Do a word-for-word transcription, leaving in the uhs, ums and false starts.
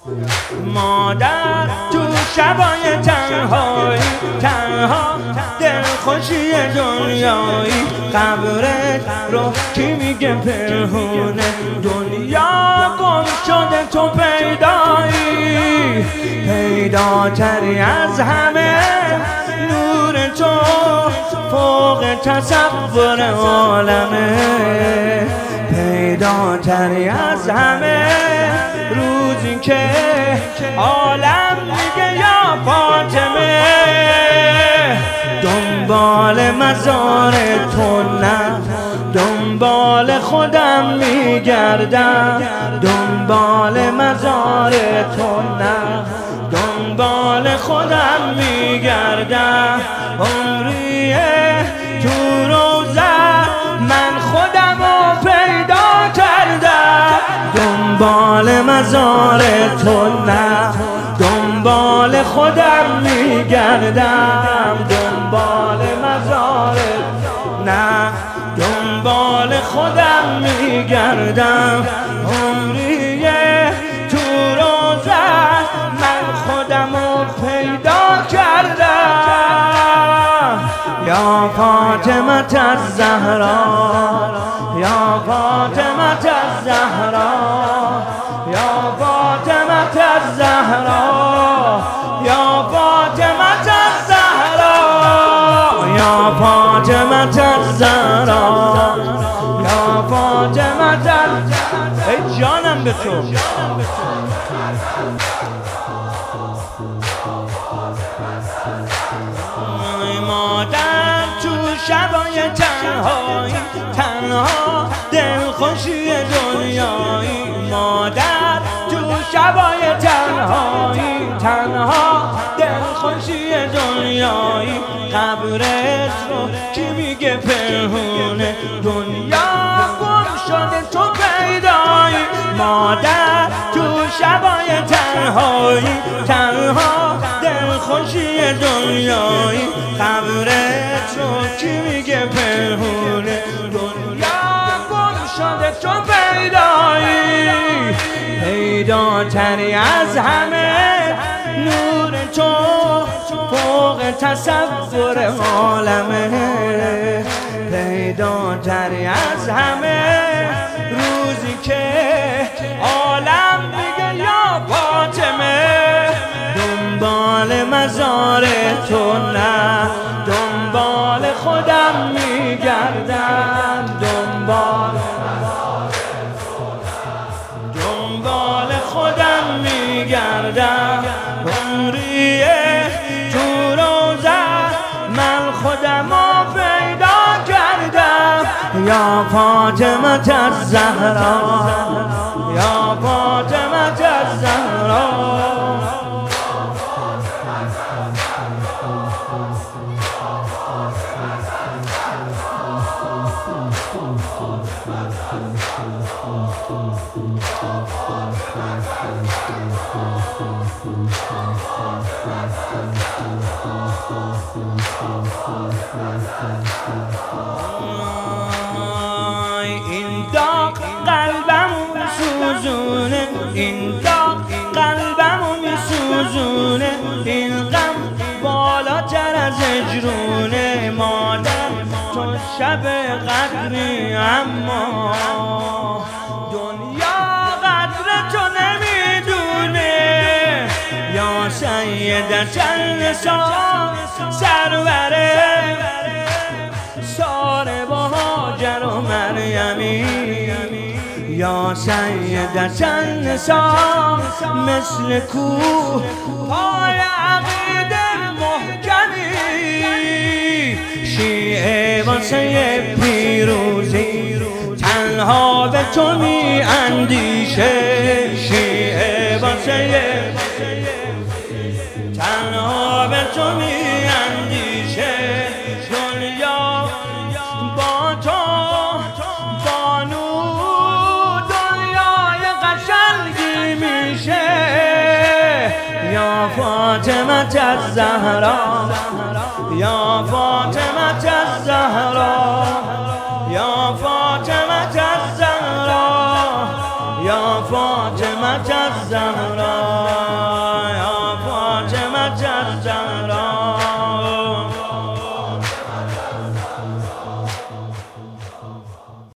مادر تو شبای تنهایی، تنها دلخوشی دنیایی، قبرت رو کی میگه پنهونه، دنیا گم شده تو پیدایی، پیداتری از همه، نور تو فوق تصور عالمه، پیداتری از همه، روزی که عالم میگه یا فاطمه، دنبال مزار تو نه، دنبال خودم میگردم، دنبال مزار تو نه، دنبال خودم میگردم، عمریه تو روزه من خودم رو پیدا کردم، دنبال مزار تو نه، دنبال خودم میگردم، دنبال مزار نه، دنبال خودم میگردم، عمریه تو روزه من خودم رو پیدا کردم، یا فاطمه الزهرا، یا فاطمه الزهرا، یا فاطمه الزهرا، یا فاطمه الزهرا، یا فاطمه الزهرا، یا فاطمه الزهرا، ای جانم به تو. مادر تو شبای تنهایی، تنها دلخوشی دنیایی، مادر تو شبای تنهایی، تنها دلخوشی دنیایی، قبرت رو کی میگه پنهونه، دنیا گم شده تو پیدایی، مادر تو شبای تنهایی، تنها دلخوشی دنیایی، قبرت رو کی میگه پنهونه، دنیا گم شده تو پیدایی، پیداتری از همه، نور تو فوق تصور عالمه، پیداتری از همه، روزی که عالم میگه یا فاطمه، دنبال مزار تو نه، دنبال خودم میگردم، دنبال دنبال خودم میگردم، عمریه تو روزه من خودم رو پیدا کردم، یا فاطمه الزهرا، یا فاطمه الزهرا. این داغ قلبمو میسوزونه، این داغ قلبمو میسوزونه، این غم بالاتر از اجرونه، مادر تو شب قدری اما دنیا قدر تو نمیدونه، یا سیدت النساء سروره ساره با هاجر و مریمی، یا سیدت النساء مثل کوه پای عقیده محکمی، شیعه واسه پیروزی تنها به تو می اندیشه، شیعه واسه تنها به تو می اندیشه، دنیا با تو بانو دنیای قشنگی میشه، یا فاطمه الزهرا، یا فاطمه الزهرا، یا فاطمه الزهرا، یا فاطمه الزهرا. الزهراء